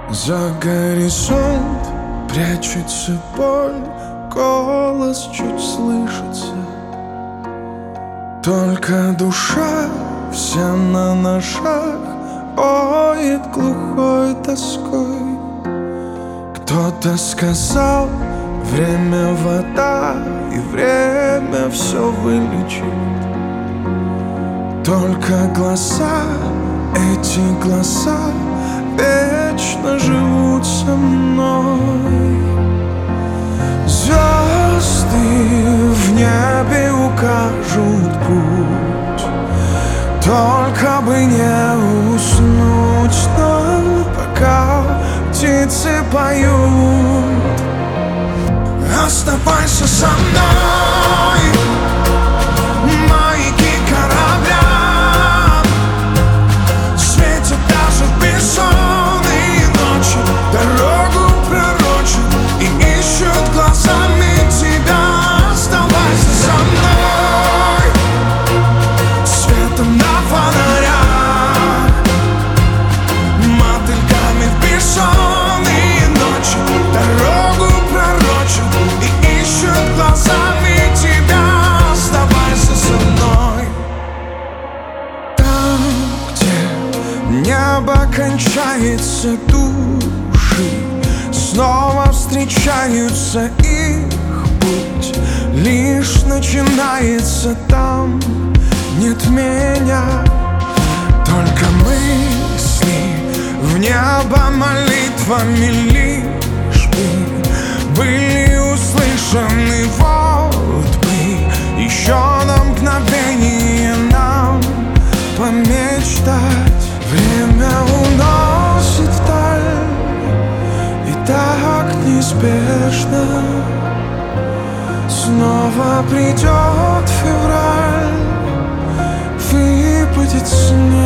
За горизонт прячется боль, голос чуть слышится. Только душа вся на ножах поет глухой тоской. Кто-то сказал, время вода, и время все вылечит. Только глаза, эти глаза вечно живут со мной. Звезды в небе укажут путь, только бы не уснуть нам, пока птицы поют. Оставайся со мной, маяки корабля светят даже в бессонные ночи, дорогу пророчат и ищут глазами тебя. Оставайся со мной, светом на фонарях, мотыльками в бессонные ночи, дорогу пророчат и ищут глазами тебя. Оставайся со мной. Там, где небо кончается, души снова встречаются, их путь лишь начинается. Там нет меня, только мысли в небо молитвами лишь бы были услышаны. Вот бы еще на мгновение нам помечтать. Время уносит вдаль, и так неспешно снова придет февраль, выпадет снег.